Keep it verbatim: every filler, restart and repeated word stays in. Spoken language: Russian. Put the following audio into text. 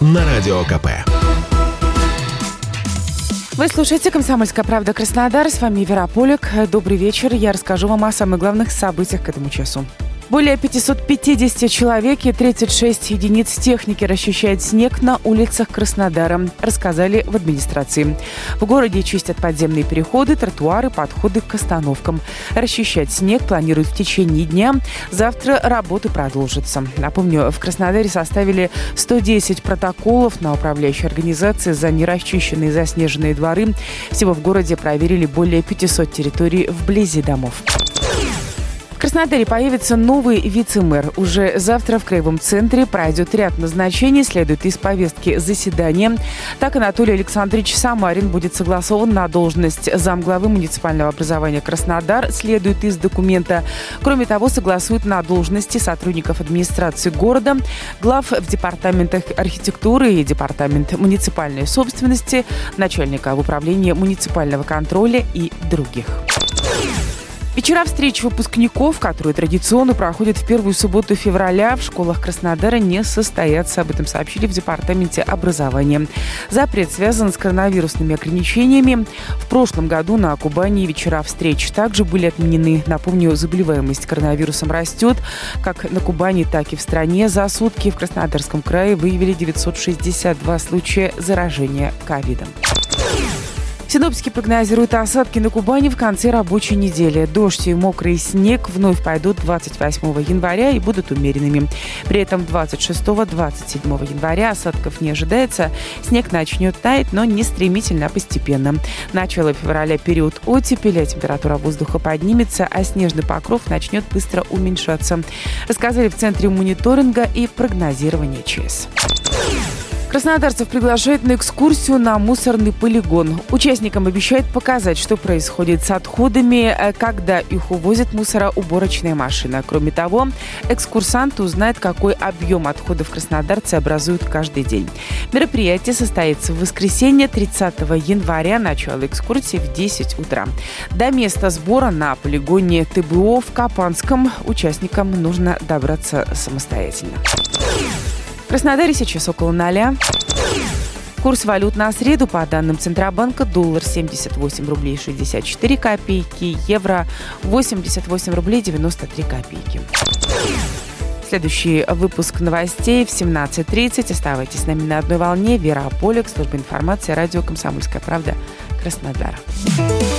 на Радио КП. Вы слушаете «Комсомольская правда» Краснодар. С вами Вера Полик. Добрый вечер. Я расскажу вам о самых главных событиях к этому часу. Более пятьсот пятьдесят человек и тридцать шесть единиц техники расчищают снег на улицах Краснодара, рассказали в администрации. В городе чистят подземные переходы, тротуары, подходы к остановкам. Расчищать снег планируют в течение дня. Завтра работы продолжатся. Напомню, в Краснодаре составили сто десять протоколов на управляющие организации за нерасчищенные заснеженные дворы. Всего в городе проверили более пятьсот территорий вблизи домов. В Краснодаре появится новый вице-мэр. Уже завтра в Краевом центре пройдет ряд назначений, следует из повестки заседания. Так, Анатолий Александрович Самарин будет согласован на должность замглавы муниципального образования Краснодар, следует из документа. Кроме того, согласуют на должности сотрудников администрации города, глав в департаментах архитектуры и департамент муниципальной собственности, начальника в управлении муниципального контроля и других. Вечера встреч выпускников, которые традиционно проходят в первую субботу февраля, в школах Краснодара не состоятся. Об этом сообщили в департаменте образования. Запрет связан с коронавирусными ограничениями. В прошлом году на Кубани вечера встреч также были отменены. Напомню, заболеваемость коронавирусом растет. Как на Кубани, так и в стране. За сутки в Краснодарском крае выявили девятьсот шестьдесят два случая заражения ковидом. Синоптики прогнозируют осадки на Кубани в конце рабочей недели. Дождь и мокрый снег вновь пойдут двадцать восьмого января и будут умеренными. При этом двадцать шестого - двадцать седьмого января осадков не ожидается. Снег начнет таять, но не стремительно, а постепенно. Начало февраля – период оттепели, температура воздуха поднимется, а снежный покров начнет быстро уменьшаться. Рассказали в Центре мониторинга и прогнозирования ЧС. Краснодарцев приглашают на экскурсию на мусорный полигон. Участникам обещают показать, что происходит с отходами, когда их увозит мусороуборочная машина. Кроме того, экскурсанты узнают, какой объем отходов краснодарцы образуют каждый день. Мероприятие состоится в воскресенье, тридцатого января, начало экскурсии в десять утра. До места сбора на полигоне ТБО в Капанском участникам нужно добраться самостоятельно. В Краснодаре сейчас около ноля. Курс валют на среду по данным Центробанка: доллар семьдесят восемь рублей шестьдесят четыре копейки, евро восемьдесят восемь рублей девяносто три копейки. Следующий выпуск новостей в семнадцать тридцать. Оставайтесь с нами на одной волне. Вера Полик, служба информации, радио «Комсомольская правда», Краснодар.